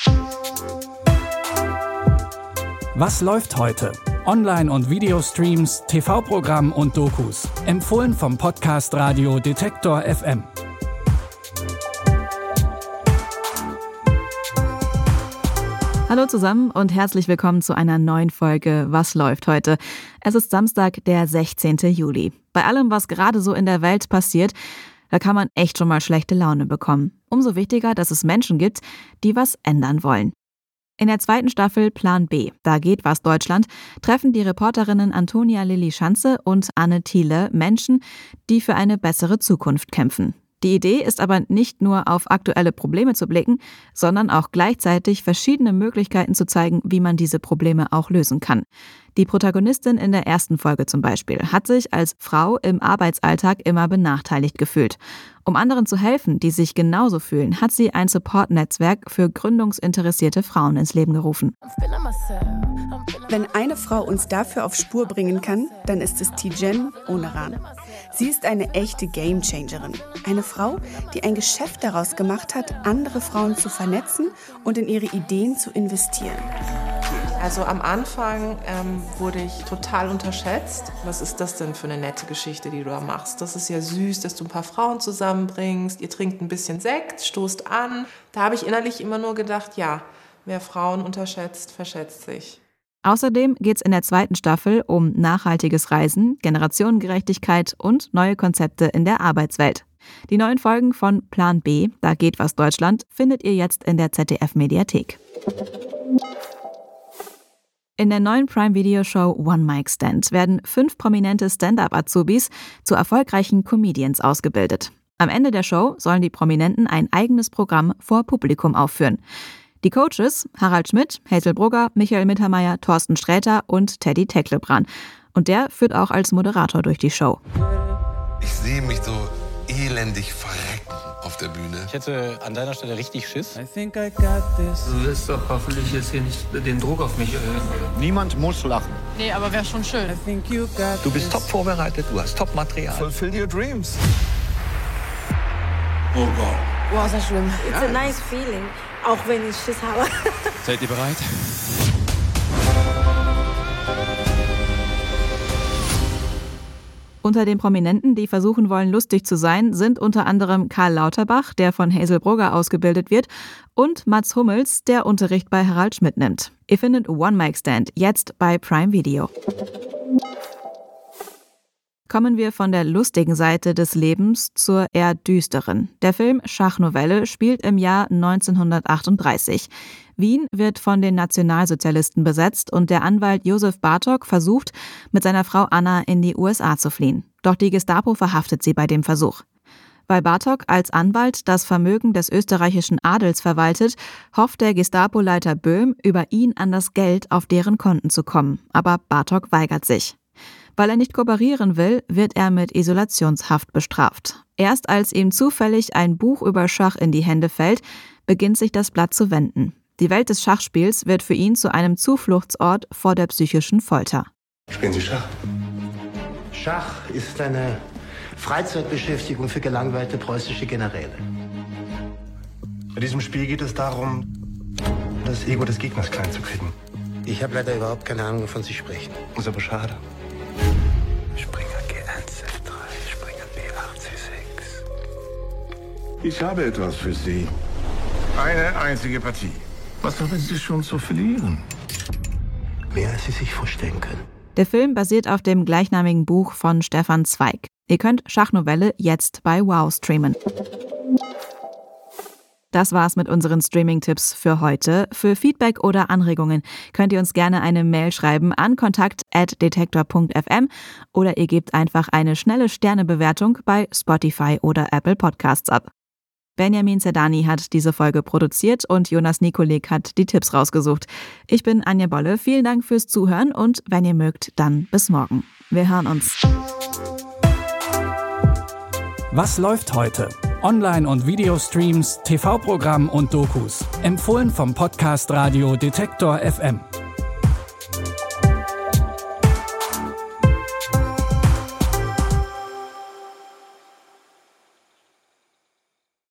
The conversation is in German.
Was läuft heute? Online- und Videostreams, TV-Programm und Dokus. Empfohlen vom Podcast Radio Detektor FM. Hallo zusammen und herzlich willkommen zu einer neuen Folge Was läuft heute? Es ist Samstag, der 16. Juli. Bei allem, was gerade so in der Welt passiert, da kann man echt schon mal schlechte Laune bekommen. Umso wichtiger, dass es Menschen gibt, die was ändern wollen. In der zweiten Staffel Plan B, da geht was Deutschland, treffen die Reporterinnen Antonia Lilly Schanze und Anne Thiele Menschen, die für eine bessere Zukunft kämpfen. Die Idee ist aber nicht nur auf aktuelle Probleme zu blicken, sondern auch gleichzeitig verschiedene Möglichkeiten zu zeigen, wie man diese Probleme auch lösen kann. Die Protagonistin in der ersten Folge zum Beispiel hat sich als Frau im Arbeitsalltag immer benachteiligt gefühlt. Um anderen zu helfen, die sich genauso fühlen, hat sie ein Support-Netzwerk für gründungsinteressierte Frauen ins Leben gerufen. Wenn eine Frau uns dafür auf Spur bringen kann, dann ist es Tijen Onaran. Sie ist eine echte Gamechangerin. Eine Frau, die ein Geschäft daraus gemacht hat, andere Frauen zu vernetzen und in ihre Ideen zu investieren. Also am Anfang wurde ich total unterschätzt. Was ist das denn für eine nette Geschichte, die du da machst? Das ist ja süß, dass du ein paar Frauen zusammenbringst. Ihr trinkt ein bisschen Sekt, stoßt an. Da habe ich innerlich immer nur gedacht, ja, wer Frauen unterschätzt, verschätzt sich. Außerdem geht es in der zweiten Staffel um nachhaltiges Reisen, Generationengerechtigkeit und neue Konzepte in der Arbeitswelt. Die neuen Folgen von Plan B, da geht was Deutschland, findet ihr jetzt in der ZDF-Mediathek. In der neuen Prime-Video-Show One Mic Stand werden 5 prominente Stand-Up-Azubis zu erfolgreichen Comedians ausgebildet. Am Ende der Show sollen die Prominenten ein eigenes Programm vor Publikum aufführen. Die Coaches Harald Schmidt, Hazel Brugger, Michael Mittermeier, Thorsten Sträter und Teddy Tecklebrand. Und der führt auch als Moderator durch die Show. Ich sehe mich so elendig verrecken auf der Bühne. Ich hätte an deiner Stelle richtig Schiss. Du wirst doch hoffentlich jetzt hier nicht den Druck auf mich erhöhen. Niemand muss lachen. Nee, aber wäre schon schön. Du bist top vorbereitet, du hast top Material. Fulfill your dreams. Oh Gott. Wow, sehr schlimm. It's a nice feeling, auch wenn ich Schiss habe. Seid ihr bereit? Unter den Prominenten, die versuchen wollen, lustig zu sein, sind unter anderem Karl Lauterbach, der von Hazel Brugger ausgebildet wird, und Mats Hummels, der Unterricht bei Harald Schmidt nimmt. Ihr findet One Mic Stand jetzt bei Prime Video. Kommen wir von der lustigen Seite des Lebens zur eher düsteren. Der Film Schachnovelle spielt im Jahr 1938. Wien wird von den Nationalsozialisten besetzt und der Anwalt Josef Bartok versucht, mit seiner Frau Anna in die USA zu fliehen. Doch die Gestapo verhaftet sie bei dem Versuch. Weil Bartok als Anwalt das Vermögen des österreichischen Adels verwaltet, hofft der Gestapo-Leiter Böhm, über ihn an das Geld auf deren Konten zu kommen. Aber Bartok weigert sich. Weil er nicht kooperieren will, wird er mit Isolationshaft bestraft. Erst als ihm zufällig ein Buch über Schach in die Hände fällt, beginnt sich das Blatt zu wenden. Die Welt des Schachspiels wird für ihn zu einem Zufluchtsort vor der psychischen Folter. Spielen Sie Schach? Schach ist eine Freizeitbeschäftigung für gelangweilte preußische Generäle. Bei diesem Spiel geht es darum, das Ego des Gegners klein zu kriegen. Ich habe leider überhaupt keine Ahnung, wovon Sie sprechen. Ist aber schade. Springer G1, F3, Springer B8, C6. Ich habe etwas für Sie. Eine einzige Partie. Was haben Sie schon zu verlieren? Mehr als Sie sich vorstellen können. Der Film basiert auf dem gleichnamigen Buch von Stefan Zweig. Ihr könnt Schachnovelle jetzt bei Wow streamen. Das war's mit unseren Streaming-Tipps für heute. Für Feedback oder Anregungen könnt ihr uns gerne eine Mail schreiben an kontakt@detektor.fm oder ihr gebt einfach eine schnelle Sternebewertung bei Spotify oder Apple Podcasts ab. Benjamin Zerdani hat diese Folge produziert und Jonas Nikolik hat die Tipps rausgesucht. Ich bin Anja Bolle, vielen Dank fürs Zuhören und wenn ihr mögt, dann bis morgen. Wir hören uns. Was läuft heute? Online- und Videostreams, TV-Programm und Dokus. Empfohlen vom Podcast Radio Detektor FM.